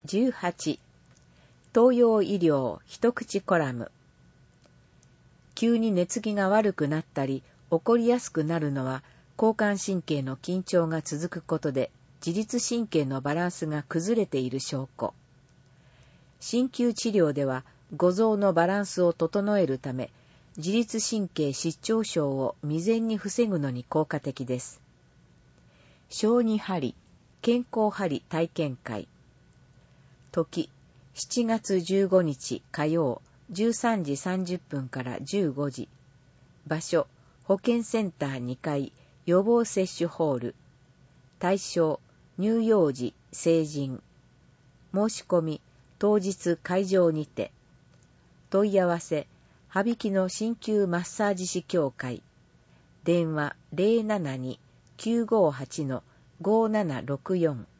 18、東洋医療一口コラム。急に寝つきが悪くなったり、起こりやすくなるのは、交感神経の緊張が続くことで、自律神経のバランスが崩れている証拠。鍼灸治療では、五臓のバランスを整えるため、自律神経失調症を未然に防ぐのに効果的です。小児鍼、健康鍼体験会。時、7月15日火曜、13時30分から15時。場所、保健センター2階、予防接種ホール。対象、乳幼児、成人。申し込み、当日会場にて。問い合わせ、羽曳野鍼灸マッサージ師協会。電話 072-958-5764